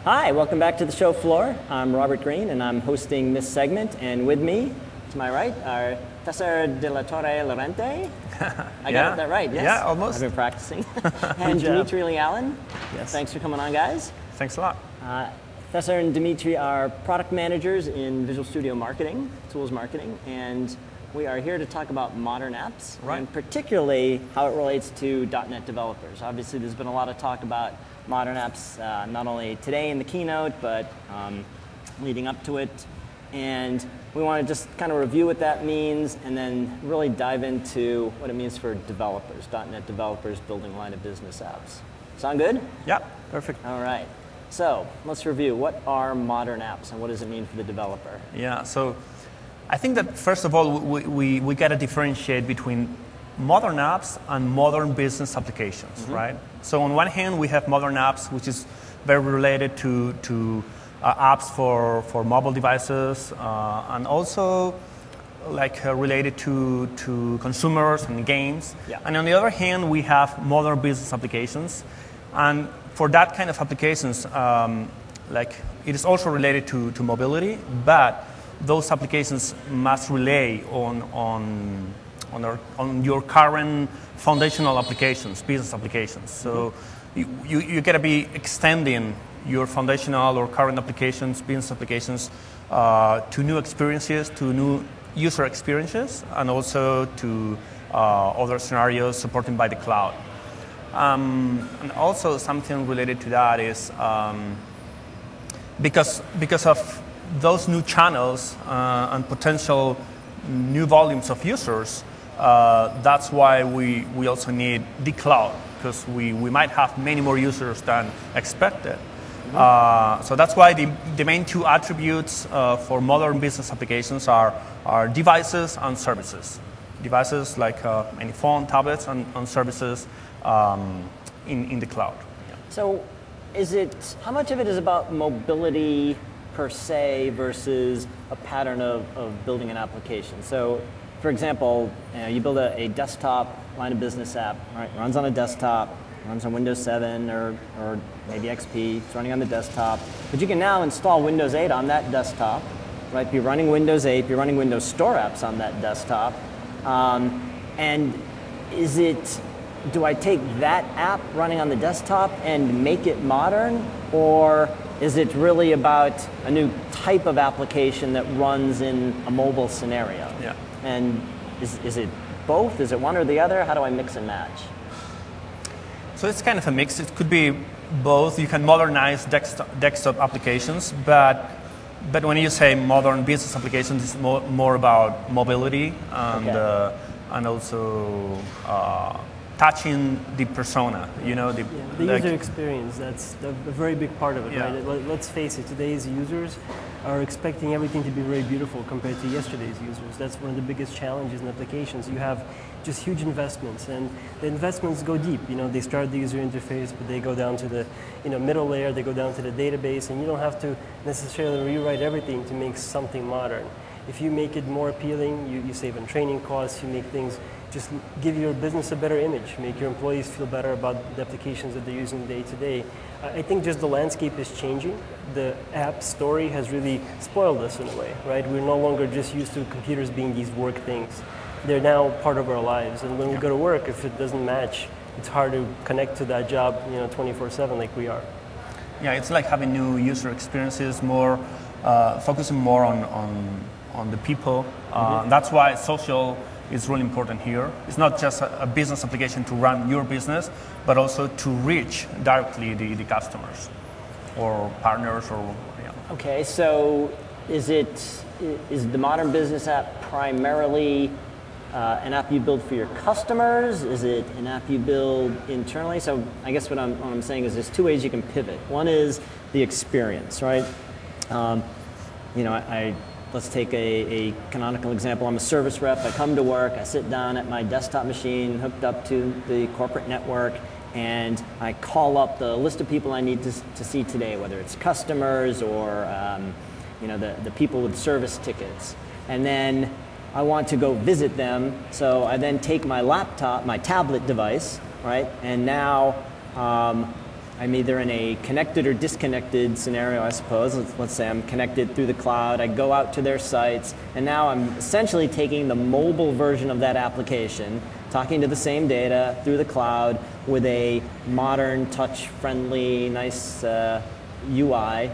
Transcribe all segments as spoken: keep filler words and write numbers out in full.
Hi, welcome back to the show floor. I'm Robert Green, and I'm hosting this segment. And with me, to my right, are Cesar de la Torre Lorente. I yeah. got that right, yes? Yeah, almost. I've been practicing. And Dimitri Lee Allen. Yes. Thanks for coming on, guys. Thanks a lot. Uh, Cesar and Dimitri are product managers in Visual Studio Marketing, tools marketing, and we are here to talk about modern apps, right. and particularly how it relates to dot net developers. Obviously, there's been a lot of talk about modern apps, uh, not only today in the keynote, but um, leading up to it. And we want to just kind of review what that means and then really dive into what it means for developers, dot net developers building line of business apps. Sound good? Yeah, perfect. All right. So let's review. What are modern apps and what does it mean for the developer? Yeah, so I think that first of all, we, we, we got to differentiate between modern apps and modern business applications, mm-hmm. right? So on one hand, we have modern apps, which is very related to, to uh, apps for, for mobile devices, uh, and also like uh, related to, to consumers and games. Yeah. And on the other hand, we have modern business applications. And for that kind of applications, um, like it is also related to, to mobility, but those applications must rely on, on, on, our, on your current foundational applications, business applications. So mm-hmm. you, you, you got to be extending your foundational or current applications, business applications, uh, to new experiences, to new user experiences, and also to uh, other scenarios supported by the cloud. Um, and also something related to that is um, because, because of those new channels uh, and potential new volumes of users, uh, that's why we, we also need the cloud, because we, we might have many more users than expected. Mm-hmm. uh, so that's why the, the main two attributes uh, for modern business applications are, are devices and services. Devices like uh, any phone, tablets, and, and services um, in, in the cloud. Yeah. So is it, how much of it is about mobility per se versus a pattern of, of building an application? So for example, you know, you build a, a desktop line of business app, right? It runs on a desktop, runs on Windows seven or, or maybe X P, it's running on the desktop. But you can now install Windows eight on that desktop, right? Be running Windows eight, be running Windows Store apps on that desktop. Um, and is it, do I take that app running on the desktop and make it modern, or is it really about a new type of application that runs in a mobile scenario? Yeah. And is, is it both? Is it one or the other? How do I mix and match? So it's kind of a mix. It could be both. You can modernize desktop, desktop applications, but but when you say modern business applications, it's more, more about mobility and Okay. uh, and also uh, touching the persona. You know, the, yeah, the like, user experience. That's a, a very big part of it, Yeah. right? Let, let's face it. Today's users are expecting everything to be very beautiful compared to yesterday's users. That's one of the biggest challenges in applications. You have just huge investments, and the investments go deep. You know, they start the user interface, but they go down to the, you know, middle layer. They go down to the database, and you don't have to necessarily rewrite everything to make something modern. If you make it more appealing, you, you save on training costs. You make things, just give your business a better image, make your employees feel better about the applications that they're using day to day. I think just the landscape is changing. The app story has really spoiled us in a way, right? We're no longer just used to computers being these work things. They're now part of our lives, and when we go to work, if it doesn't match, it's hard to connect to that job, you know, twenty-four seven like we are. Yeah, it's like having new user experiences, more uh, focusing more on on, on the people. Uh, mm-hmm. That's why social is really important here. It's not just a, a business application to run your business, but also to reach directly the, the customers or partners or yeah. Okay, so is it, is the modern business app primarily uh, an app you build for your customers? Is it an app you build internally? So I guess what I'm, what I'm saying is there's two ways you can pivot. One is the experience, right? Um, you know, I, I Let's take a, a canonical example. I'm a service rep. I come to work. I sit down at my desktop machine hooked up to the corporate network, and I call up the list of people I need to, to see today, whether it's customers or um, you know, the, the people with service tickets. And then I want to go visit them, so I then take my laptop, my tablet device, right? And now um, I I'm either in a connected or disconnected scenario, I suppose. Let's, let's say I'm connected through the cloud. I go out to their sites, and now I'm essentially taking the mobile version of that application, talking to the same data through the cloud with a modern, touch-friendly, nice uh, U I.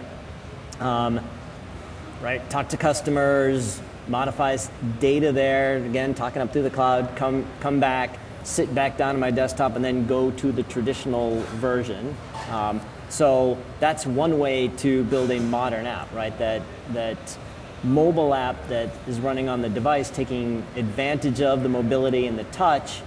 Um, right? Talk to customers, modifies data there. Again, talking up through the cloud. Come, come back, sit back down on my desktop, and then go to the traditional version. Um, so that's one way to build a modern app, right? That that mobile app that is running on the device, taking advantage of the mobility and the touch,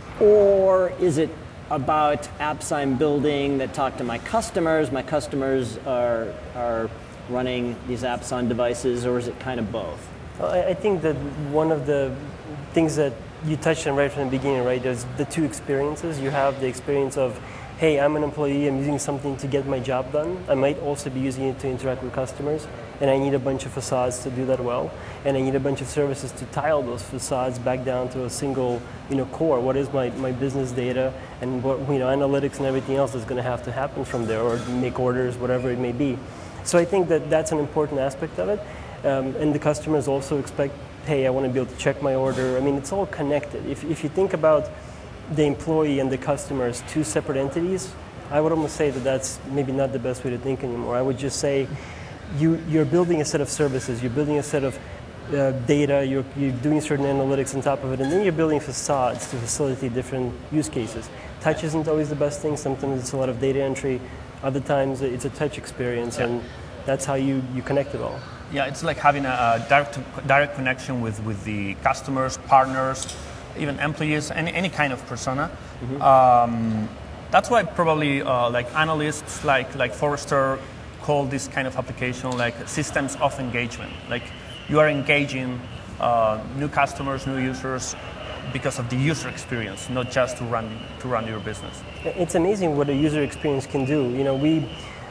or is it about apps I'm building that talk to my customers? My customers are are running these apps on devices, or is it kind of both? Well, I I think that one of the things that you touched on right from the beginning, right? There's the two experiences. You have the experience of, hey, I'm an employee, I'm using something to get my job done. I might also be using it to interact with customers, and I need a bunch of facades to do that well. And I need a bunch of services to tile those facades back down to a single, you know, core. What is my, my business data, and what, you know, analytics and everything else is going to have to happen from there, or make orders, whatever it may be. So I think that that's an important aspect of it. Um, and the customers also expect, hey, I want to be able to check my order. I mean, it's all connected. If, if you think about the employee and the customer as two separate entities, I would almost say that that's maybe not the best way to think anymore. I would just say you, you're building a set of services, you're building a set of uh, data, you're, you're doing certain analytics on top of it, and then you're building facades to facilitate different use cases. Touch isn't always the best thing. Sometimes it's a lot of data entry. Other times it's a touch experience, Yeah. and that's how you, you connect it all. Yeah, it's like having a, a direct direct connection with, with the customers, partners, even employees, any, any kind of persona. Mm-hmm. Um, that's why probably uh, like analysts like like Forrester call this kind of application like systems of engagement. Like you are engaging uh, new customers, new users because of the user experience, not just to run to run your business. It's amazing what a user experience can do. You know, we.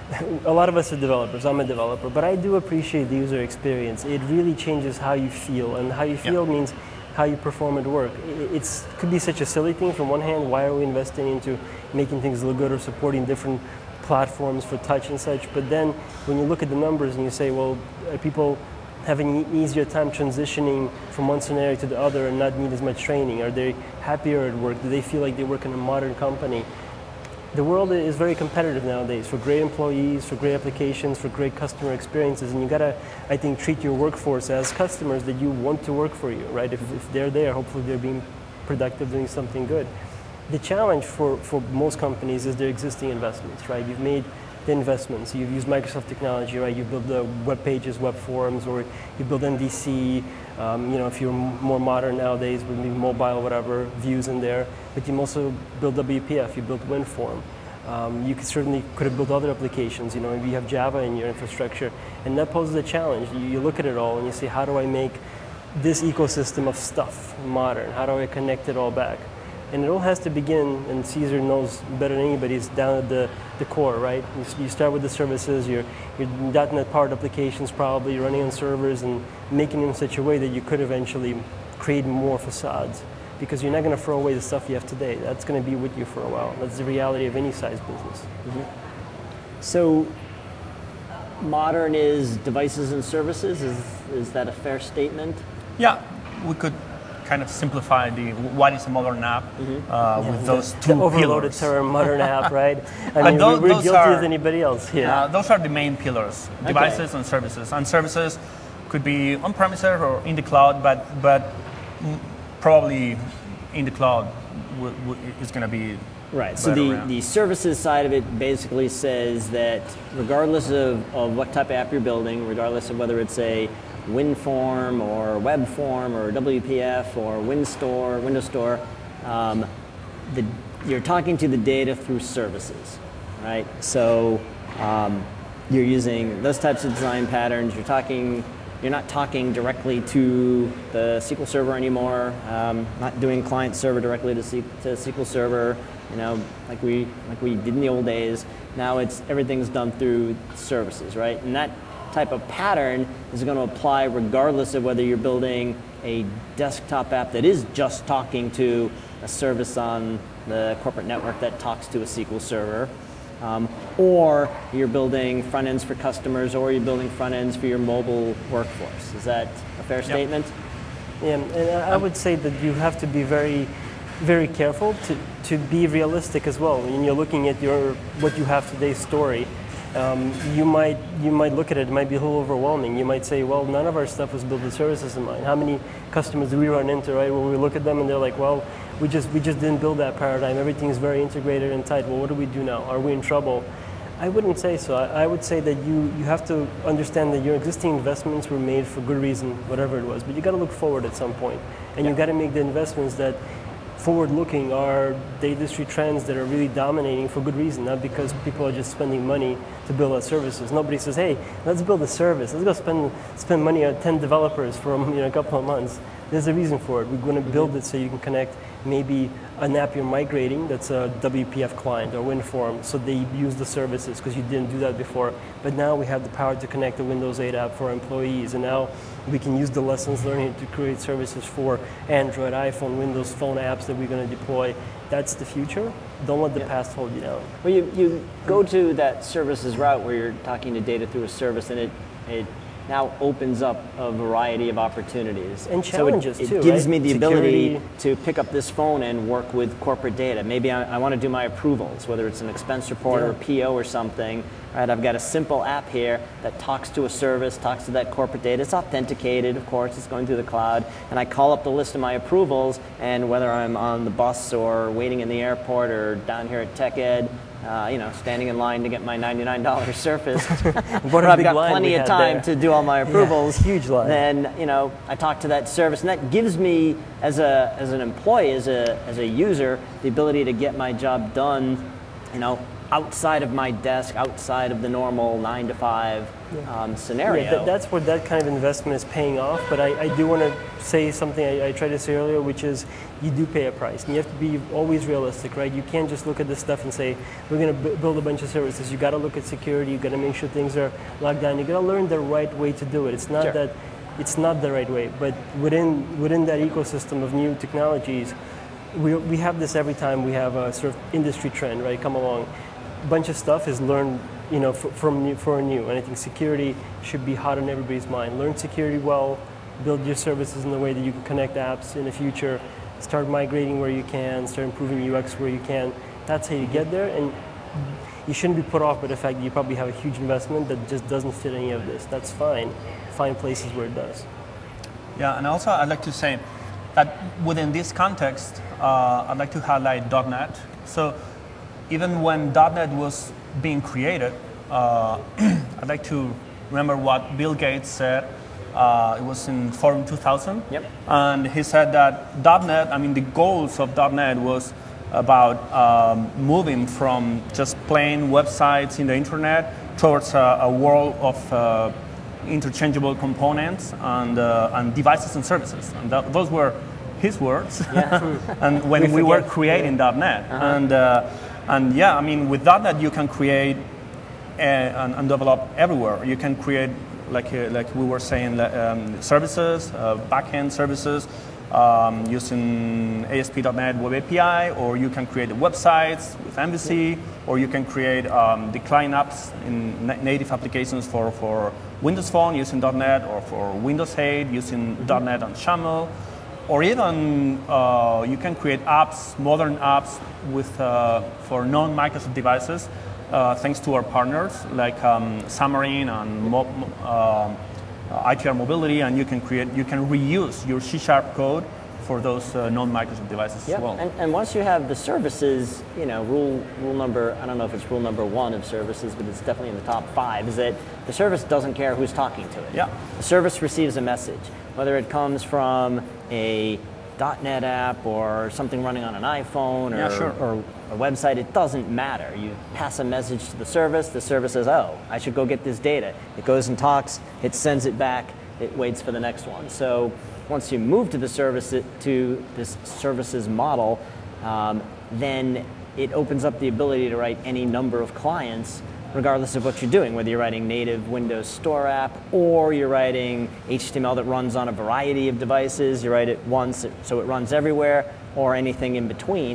A lot of us are developers, I'm a developer, but I do appreciate the user experience. It really changes how you feel, and how you feel yeah. means how you perform at work. It could be such a silly thing from one hand, why are we investing into making things look good or supporting different platforms for touch and such, but then when you look at the numbers and you say, well, are people having an easier time transitioning from one scenario to the other and not need as much training? Are they happier at work? Do they feel like they work in a modern company? The world is very competitive nowadays for great employees, for great applications, for great customer experiences, and you gotta, I think, treat your workforce as customers that you want to work for you, right? If, if they're there, hopefully they're being productive, doing something good. The challenge for, for most companies is their existing investments, right? You've made the investments, you've used Microsoft technology, right? You build the web pages, web forms, or you build M V C, um, you know, if you're more modern nowadays, with mobile, whatever, views in there. But you also build W P F, you build WinForm. Um, you could certainly could have built other applications, you know, maybe you have Java in your infrastructure, and that poses a challenge. You, you look at it all and you say, how do I make this ecosystem of stuff modern? How do I connect it all back? And it all has to begin, and Caesar knows better than anybody, it's down at the, the core, right? You, you start with the services, your, your dot net powered applications probably running on servers and making them in such a way that you could eventually create more facades. Because you're not going to throw away the stuff you have today. That's going to be with you for a while. That's the reality of any size business. Mm-hmm. So, modern is devices and services. Is is that a fair statement? Yeah, we could kind of simplify the what is a modern app mm-hmm. uh, yeah, with the, those two the overloaded pillars. term, modern app, right? I mean, those, we're those guilty are, as anybody else here. Uh, those are the main pillars: okay. devices and services. And services could be on premises or in the cloud, but but. Probably in the cloud w- w- is going to be right. So the, the services side of it basically says that regardless of, of what type of app you're building, regardless of whether it's a WinForm or WebForm or W P F or WinStore, Windows Store, um, the, you're talking to the data through services, right? So um, you're using those types of design patterns. You're talking. You're not talking directly to the S Q L Server anymore. Um, not doing client server directly to, C- to S Q L Server. You know, like we like we did in the old days. Now it's everything's done through services, right? And that type of pattern is going to apply regardless of whether you're building a desktop app that is just talking to a service on the corporate network that talks to a S Q L Server, Um, or you're building front ends for customers, or you're building front ends for your mobile workforce. Is that a fair Yep. statement? Yeah, and I would say that you have to be very, very careful to, to be realistic as well. When you're looking at your what you have today's story, um, you might you might look at it, it might be a little overwhelming. You might say, well, none of our stuff was built with services in mind. How many customers do we run into, right? Where we look at them and they're like, well, we just we just didn't build that paradigm. Everything is very integrated and tight. Well, what do we do now? Are we in trouble? I wouldn't say so. I, I would say that you, you have to understand that your existing investments were made for good reason, whatever it was. But you got to look forward at some point, and Yeah. you got to make the investments that forward-looking are the industry trends that are really dominating for good reason, not because people are just spending money to build out services. Nobody says, "Hey, let's build a service. Let's go spend spend money on ten developers for you know, a couple of months." There's a reason for it. We're going to build it so you can connect maybe an app you're migrating that's a W P F client or WinForm, so they use the services because you didn't do that before. But now we have the power to connect the Windows eight app for employees, and now we can use the lessons learned to create services for Android, iPhone, Windows Phone apps that we're going to deploy. That's the future. Don't let the Yeah. past hold you down. Well, you, you go to that services route where you're talking to data through a service, and it, it now opens up a variety of opportunities. And So challenges, it, it too, gives right? me the ability Security. to pick up this phone and work with corporate data. Maybe I, I want to do my approvals, whether it's an expense report or a Yeah. P O or something. Right, I've got a simple app here that talks to a service, talks to that corporate data. It's authenticated, of course, it's going through the cloud. And I call up the list of my approvals, and whether I'm on the bus or waiting in the airport or down here at TechEd, uh, you know, standing in line to get my ninety-nine dollar Surface, What a where I've big got line plenty we of had time there. to do all my approvals. huge line. Then, you know, I talk to that service, and that gives me, as a as an employee, as a as a user, the ability to get my job done, you know, outside of my desk, outside of the normal nine to five um, scenario. Yeah, that, that's where that kind of investment is paying off. But I, I do want to say something I, I tried to say earlier, which is you do pay a price. And you have to be always realistic, right? You can't just look at this stuff and say, we're going to b- build a bunch of services. You got to look at security. You got to make sure things are locked down. You got to learn the right way to do it. It's not Sure. that it's not the right way, but within within that ecosystem of new technologies, we, we have this every time we have a sort of industry trend, right, come along. Bunch of stuff is learned, you know, f- from new, for new. And I think security should be hot on everybody's mind. Learn security well, build your services in the way that you can connect apps in the future, start migrating where you can, start improving U X where you can. That's how you get there. And you shouldn't be put off by the fact that you probably have a huge investment that just doesn't fit any of this. That's fine. Find places where it does. Yeah, and also I'd like to say that within this context, uh, I'd like to highlight dot net. So even when dot net was being created, uh, I'd like to remember what Bill Gates said. Uh, it was in Forum two thousand. Yep. And he said that dot net, I mean, the goals of dot net was about um, moving from just plain websites in the internet towards a, a world of uh, interchangeable components and, uh, and devices and services. And that, those were his words. Yeah. And when We we, were forget, creating dot net. Uh-huh. And, uh, and yeah, I mean, with dot net you can create uh, and, and develop everywhere. You can create, like, uh, like we were saying, um, services, uh, backend services, um, using A S P dot net Web A P I, or you can create websites with Embassy, or you can create um, the client apps in na- native applications for, for Windows Phone using dot net, or for Windows eight using dot net and SHAML, or even uh, you can create apps, modern apps with uh, for non-Microsoft devices, uh, thanks to our partners like um, Xamarin and Mo- uh, I T R Mobility, and you can create, you can reuse your C Sharp code for those uh, non-Microsoft devices Yep. as well. And, and once you have the services, you know, rule rule number, I don't know if it's rule number one of services, but it's definitely in the top five, is that the service doesn't care who's talking to it. Yeah. The service receives a message, whether it comes from a dot net app or something running on an iPhone or, Yeah, sure. or a website, it doesn't matter. You pass a message to the service, the service says, oh, I should go get this data. It goes and talks, it sends it back, it waits for the next one. So once you move to the service, to this services model, um, then it opens up the ability to write any number of clients regardless of what you're doing, whether you're writing native Windows Store app or you're writing H T M L that runs on a variety of devices. You write it once so it runs everywhere, or anything in between.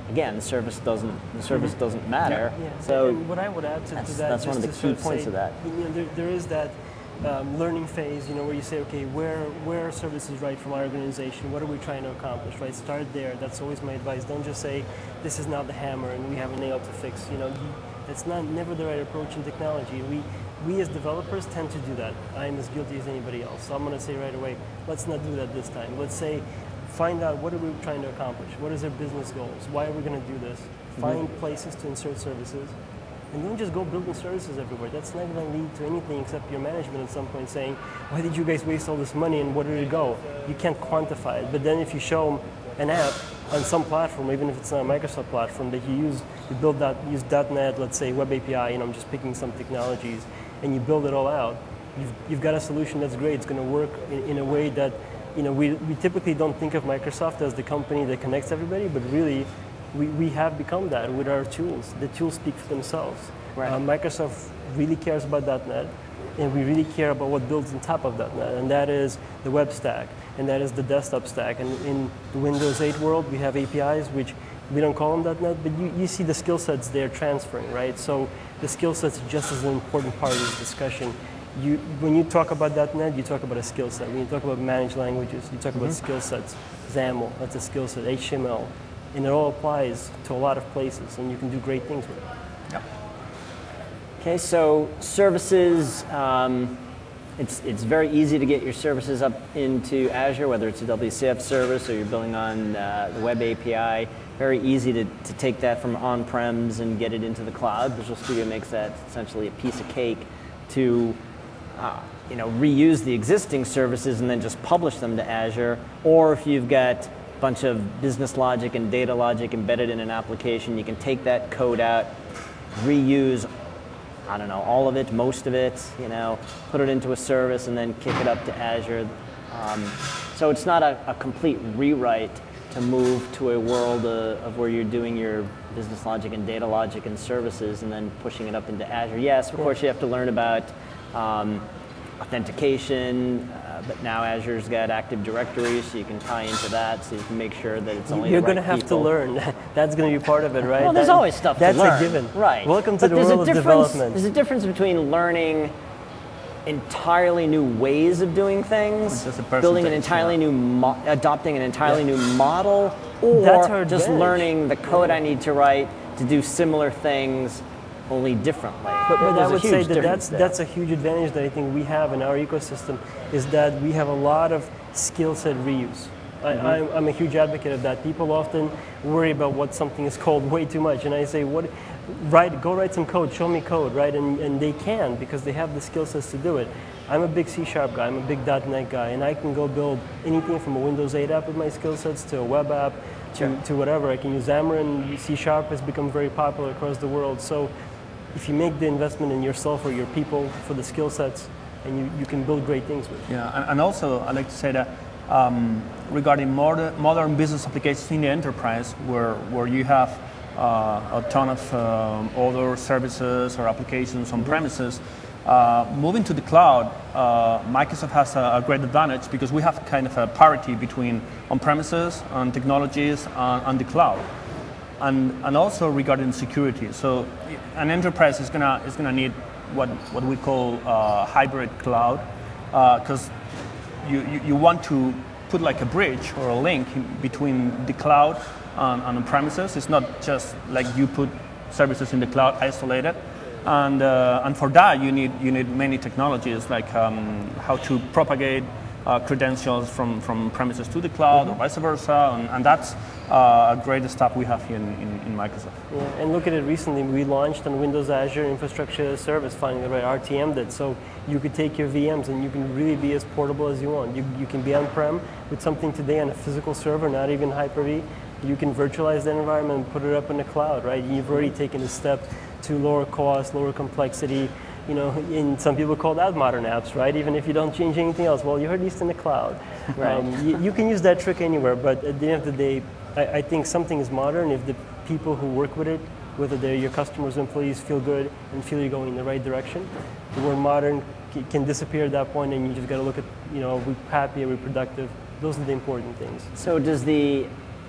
again, the service doesn't the service mm-hmm. doesn't matter. Yeah. yeah. So and what I would add to, that's, to that, that's one of the key key points say, of that. You know, there, there is that um, learning phase, you know, where you say, okay, where where are services right from our organization? What are we trying to accomplish? Right, start there. That's always my advice. Don't just say this is not the hammer and we have a nail to fix. You know, that's not never the right approach in technology. We we as developers tend to do that. I'm as guilty as anybody else. So I'm going to say right away, let's not do that this time. Let's say, find out what are we trying to accomplish. What is our business goals? Why are we going to do this? Find mm-hmm. places to insert services. And don't just go building services everywhere. That's not going to lead to anything except your management at some point saying, why did you guys waste all this money and where did it go? You can't quantify it. But then if you show them an app on some platform, even if it's not a Microsoft platform, that you use, you build that, use dot net, let's say web A P I, you know, I'm just picking some technologies, and you build it all out, you've, you've got a solution that's great. It's going to work in, in a way that, you know, we, we typically don't think of Microsoft as the company that connects everybody, but really, we, we have become that with our tools. The tools speak for themselves. Right. Uh, Microsoft really cares about dot net, and we really care about what builds on top of dot net, and that is the web stack, and that is the desktop stack. And in the Windows eight world, we have A P Is, which we don't call them dot net, but you, you see the skill sets they're transferring, right? So the skill sets are just as an important part of this discussion. You, when you talk about dot net, you talk about a skill set. When you talk about managed languages, you talk mm-hmm. about skill sets. XAML, that's a skill set. H T M L, and it all applies to a lot of places, and you can do great things with it. Yep. Okay, so services, um, it's, it's very easy to get your services up into Azure, whether it's a W C F service or you're building on uh, the web A P I. Very easy to, to take that from on-prems and get it into the cloud. Visual Studio makes that essentially a piece of cake to uh, you know, reuse the existing services and then just publish them to Azure. Or if you've got a bunch of business logic and data logic embedded in an application, you can take that code out, reuse, I don't know, all of it, most of it, you know, put it into a service and then kick it up to Azure. Um, so it's not a, a complete rewrite to move to a world uh, of where you're doing your business logic and data logic and services and then pushing it up into Azure. Yes, of course you have to learn about um, authentication, uh, but now Azure's got Active Directory, so you can tie into that, so you can make sure that it's only You're the right going to have people. to learn. That's going to be part of it, right? Well, there's that, always stuff to that's learn. That's a given. Right. Welcome to but the world of development. There's a difference between learning entirely new ways of doing things, building an entirely new, mo adopting an entirely yeah. new model, or just advantage. learning the code yeah. I need to write to do similar things, only differently. But, but I would say that that's, that's a huge advantage that I think we have in our ecosystem, is that we have a lot of skill set reuse. I, mm-hmm. I'm, I'm a huge advocate of that. People often worry about what something is called way too much, and I say, what? Write, go write some code, show me code, right? And, and they can, because they have the skill sets to do it. I'm a big C Sharp guy, I'm a big dot net guy, and I can go build anything from a Windows eight app with my skill sets to a web app to, sure. to whatever. I can use Xamarin. C Sharp has become very popular across the world. So if you make the investment in yourself or your people for the skill sets, and you, you can build great things with it. Yeah, and, and also I'd like to say that um, regarding modern, modern business applications in the enterprise, where, where you have Uh, a ton of um, other services or applications on premises. Uh, moving to the cloud, uh, Microsoft has a, a great advantage because we have kind of a parity between on-premises and technologies and, and the cloud. And, and also regarding security. So an enterprise is gonna, is gonna need what, what we call uh, hybrid cloud, because uh, you, you, you want to put like a bridge or a link between the cloud On, on premises. It's not just like you put services in the cloud isolated, and uh, and for that you need you need many technologies like um, how to propagate uh, credentials from from premises to the cloud mm-hmm. or vice versa, and, and that's uh, a great step we have here in, in, in Microsoft. Yeah, and look at it recently. We launched on Windows Azure Infrastructure as a Service, finding the right R T M did. So you could take your V Ms and you can really be as portable as you want. You you can be on-prem with something today on a physical server, not even Hyper-V. You can virtualize that environment and put it up in the cloud, right? You've already taken a step to lower cost, lower complexity. You know, in some people call that modern apps, right? Even if you don't change anything else, well, you're at least in the cloud. Right. Um, you, you can use that trick anywhere, but at the end of the day, I, I think something is modern if the people who work with it, whether they're your customers, employees, feel good and feel you're going in the right direction. The word modern can disappear at that point, and you just got to look at, you know, are we happy, are we productive? Those are the important things. So does the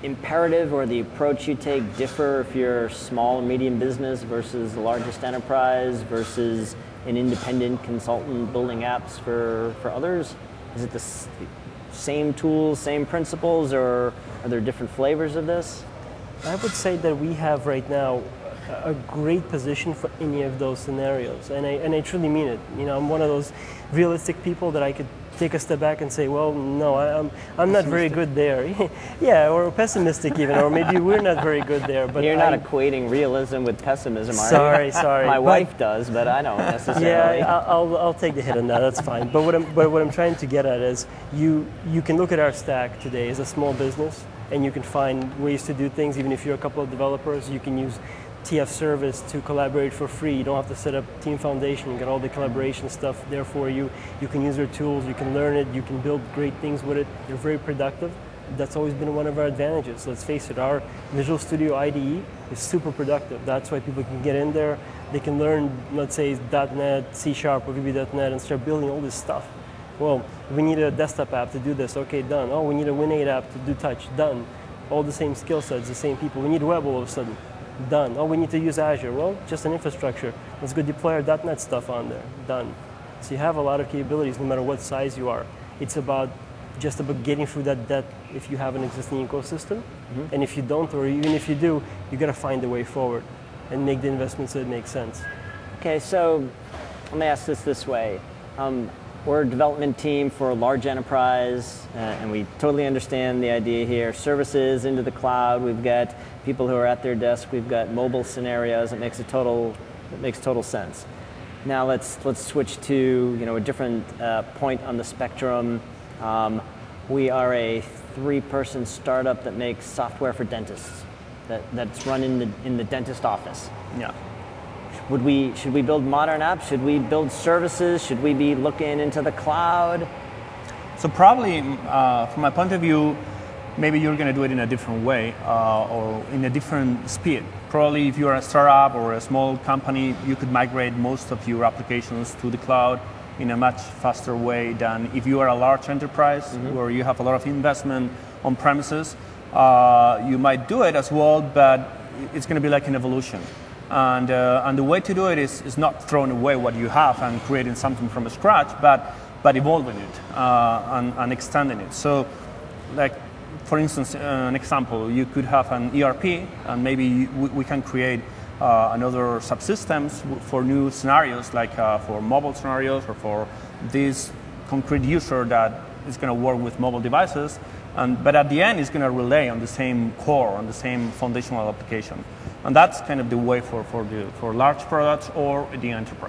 imperative or the approach you take differ if you're small or medium business versus the largest enterprise versus an independent consultant building apps for, for others? Is it the s- same tools, same principles, or are there different flavors of this? I would say that we have right now a great position for any of those scenarios, and I and I truly mean it. You know, I'm one of those realistic people that I could take a step back and say, well, no, I, I'm I'm not very good there. Yeah, or pessimistic even, or maybe we're not very good there. But You're not I, equating realism with pessimism, are Sorry, you? sorry. My But- wife does, but I don't necessarily. Yeah, I- I'll, I'll take the hit on that. That's fine. But what I'm but what I'm trying to get at is you you can look at our stack today as a small business, and you can find ways to do things. Even if you're a couple of developers, you can use T F Service to collaborate for free. You don't have to set up Team Foundation. You get all the collaboration stuff there for you. You can use our tools. You can learn it. You can build great things with it. You're very productive. That's always been one of our advantages. Let's face it, our Visual Studio I D E is super productive. That's why people can get in there. They can learn, let's say, .NET, C Sharp, or V B dot net, and start building all this stuff. Well, we need a desktop app to do this. Okay, done. Oh, we need a Win eight app to do touch. Done. All the same skill sets, the same people. We need web all of a sudden. Done. Oh, we need to use Azure. Well, just an infrastructure. Let's go deploy our .NET stuff on there. Done. So you have a lot of capabilities no matter what size you are. It's about just about getting through that debt if you have an existing ecosystem. Mm-hmm. And if you don't, or even if you do, you got to find a way forward and make the investments that make sense. Okay, so let me ask this this way. Um, we're a development team for a large enterprise, uh, and we totally understand the idea here. Services into the cloud. We've got people who are at their desk. We've got mobile scenarios. It makes a total, it makes total sense. Now let's let's switch to you know a different uh, point on the spectrum. Um, we are a three-person startup that makes software for dentists. That that's run in the in the dentist office. Yeah. Would we, should we build modern apps? Should we build services? Should we be looking into the cloud? So probably, uh, from my point of view, maybe you're going to do it in a different way uh, or in a different speed. Probably if you're a startup or a small company, you could migrate most of your applications to the cloud in a much faster way than if you are a large enterprise mm-hmm. where you have a lot of investment on premises. Uh, you might do it as well, but it's going to be like an evolution. And, uh, and the way to do it is, is not throwing away what you have and creating something from scratch, but, but evolving it uh, and, and extending it. So, like, for instance, uh, an example, you could have an E R P, and maybe we, we can create uh, another subsystems for new scenarios, like uh, for mobile scenarios or for this concrete user that is going to work with mobile devices. And, but at the end, it's going to rely on the same core, on the same foundational application. And that's kind of the way for, for, the, for large products or the enterprise.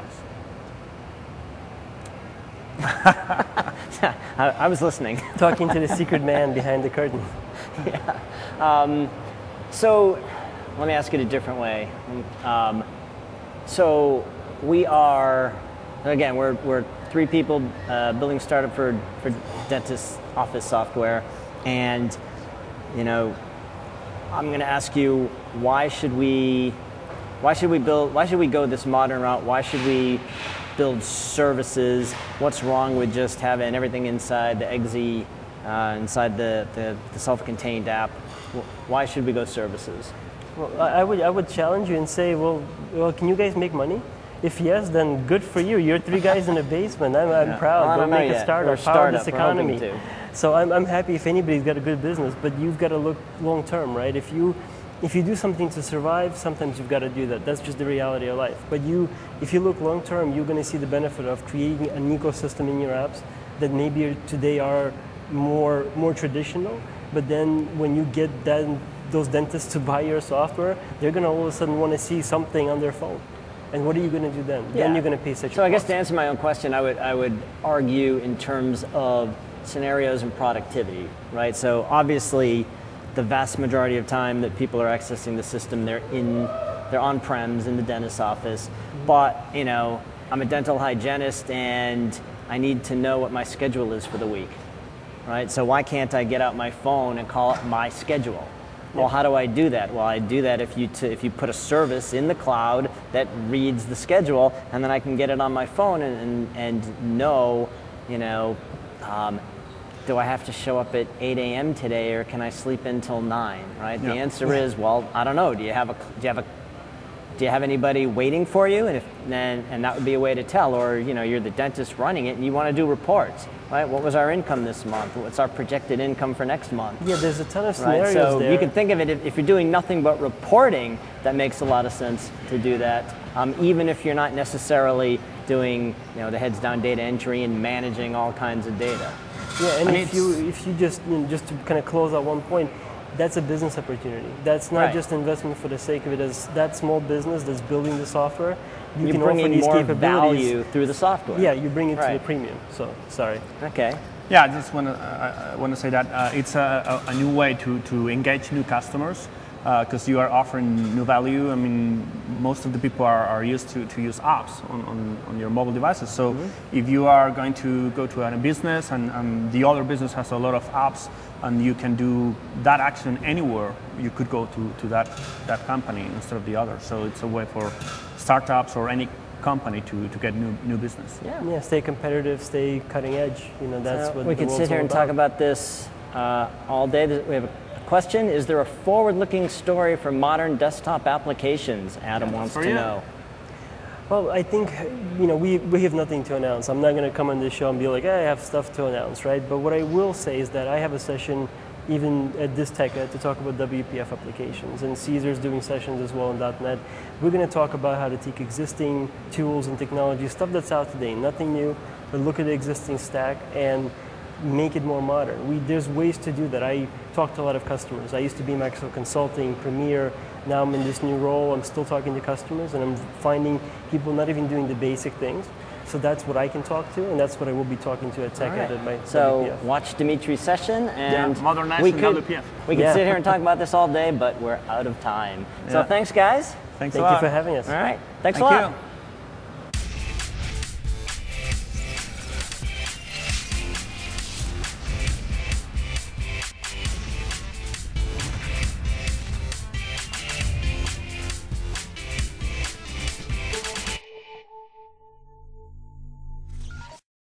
I, I was listening. Talking to the secret man behind the curtain. Yeah. Um, so let me ask it a different way. Um, so we are, again, we're, we're three people uh, building a startup for, for dentist office software. And, you know, I'm going to ask you, why should we, why should we build, why should we go this modern route? Why should we build services? What's wrong with just having everything inside the Exe, uh, inside the, the, the self-contained app? Why should we go services? Well, I would I would challenge you and say, well, well, can you guys make money? If yes, then good for you. You're three guys in a basement. I'm, I'm Yeah. proud. Well, Go make yet. a startup. We're a Power this startup. We're hoping economy. to. So I'm, I'm happy if anybody's got a good business, but you've got to look long term, right? If you if you do something to survive, sometimes you've got to do that. That's just the reality of life. But you, if you look long term, you're going to see the benefit of creating an ecosystem in your apps that maybe today are more more traditional. But then when you get that, those dentists to buy your software, they're going to all of a sudden want to see something on their phone. And what are you going to do then? Yeah. Then you're going to pay such a So I guess cost. to answer my own question, I would I would argue in terms of scenarios and productivity, right? So obviously, the vast majority of time that people are accessing the system, they're in, they're on-prems in the dentist's office. Mm-hmm. But you know, I'm a dental hygienist and I need to know what my schedule is for the week, right? So why can't I get out my phone and call up my schedule? Well, how do I do that? Well, I do that if you t- if you put a service in the cloud that reads the schedule, and then I can get it on my phone and and, and know, you know, um, do I have to show up at eight a m today, or can I sleep until nine? Right. The Yeah. answer is, well, I don't know. Do you have a do you have a do you have anybody waiting for you? And if and, and that would be a way to tell. Or you know, you're the dentist running it, and you want to do reports. Right. What was our income this month? What's our projected income for next month? Yeah, there's a ton of Right. scenarios So there. you can think of it if, if you're doing nothing but reporting, that makes a lot of sense to do that. Um, even if you're not necessarily doing, you know, the heads down data entry and managing all kinds of data. Yeah, and And if it's- you if you just you know, just to kind of close out one point, that's a business opportunity. That's not Right. just investment for the sake of it. As that small business that's building the software, you You're can offer bringing these more capabilities. value through the software. Yeah, you bring it to Right. the premium. So sorry. Okay. Yeah, I just want to uh, I want to say that uh, it's a, a, a new way to, to engage new customers because you are offering new value. I mean, most of the people are, are used to, to use apps on, on, on your mobile devices. So Mm-hmm. if you are going to go to a business and, and the other business has a lot of apps and you can do that action anywhere, you could go to, to that, that company instead of the other. So it's a way for startups or any company to, to get new new business. Yeah. Yeah, stay competitive, stay cutting edge. You know, that's Uh, what we the could world's sit here all and talk about this uh, all day. We have a question. Is there a forward-looking story for modern desktop applications? Adam wants for to you. know. Well, I think, you know, we, we have nothing to announce. I'm not going to come on this show and be like, hey, I have stuff to announce, right? But what I will say is that I have a session even at this TechEd to talk about W P F applications, and Caesar's doing sessions as well in dot net. We're going to talk about how to take existing tools and technology, stuff that's out today, nothing new, but look at the existing stack and make it more modern. We, there's ways to do that. I talk to a lot of customers. I used to be Microsoft Consulting, Premier. Now I'm in this new role. I'm still talking to customers, and I'm finding people not even doing the basic things. So that's what I can talk to, and that's what I will be talking to at TechEd All right. at my So W P F. watch Dimitri's session, and Yeah, modernizing we could W P F. we could Yeah. sit here and talk about this all day, but we're out of time. So Yeah. thanks, guys. Thanks a Thank lot. you for having us. All right. Thanks Thank a lot. you.